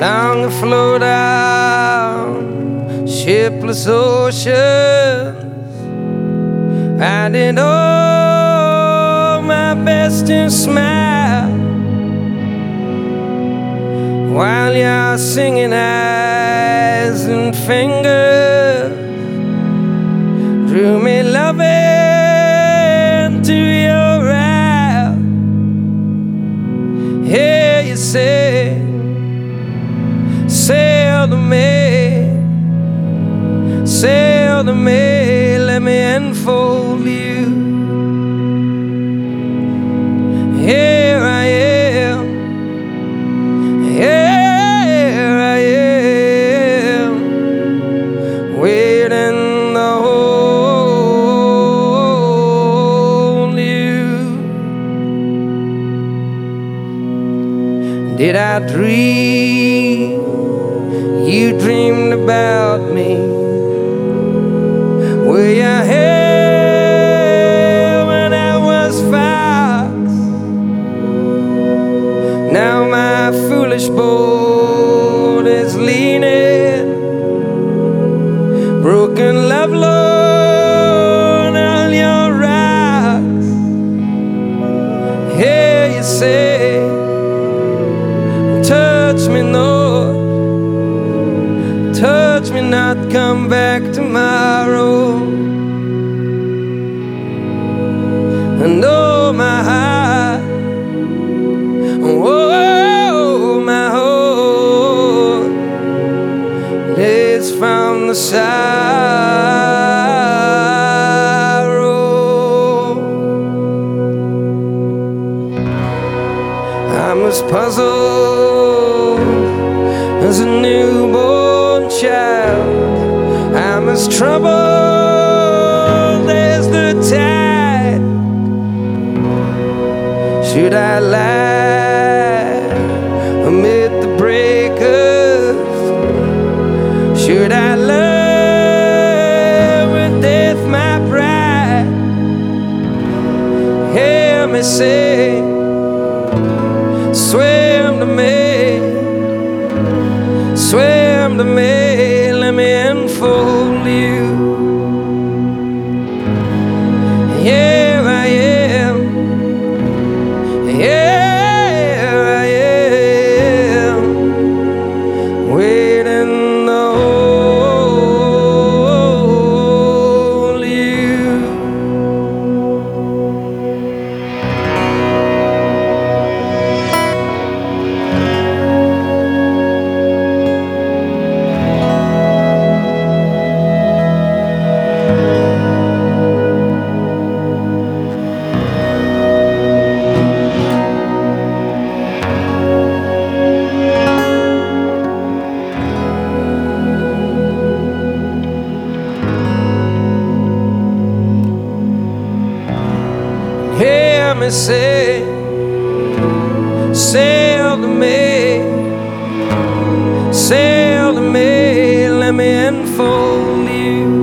long to flow down shipless oceans. I did all my best to smile while you're singing eyes and fingers drew me loving to your eyes. Hear you say, sail to me, sail to me, let me enfold you. Here I am, here I am, waiting to hold you. Did I dream you dreamed about me? Were you here when I was fox? Now my foolish boat is leaning, broken love lorn on your rocks. Hear you say, touch me not, touch me not, come back tomorrow. And oh my heart, oh my heart, lays from the sorrow. I'm as puzzled as a newborn child. I'm as troubled as the tide. Should I lie amid the breakers? Should I love with death my pride? Hear me say, swim to me, swim to me, let me enfold you. Here I am, here I am, waiting to hold you. Hear me say, sail to me, sail to me, let me enfold you.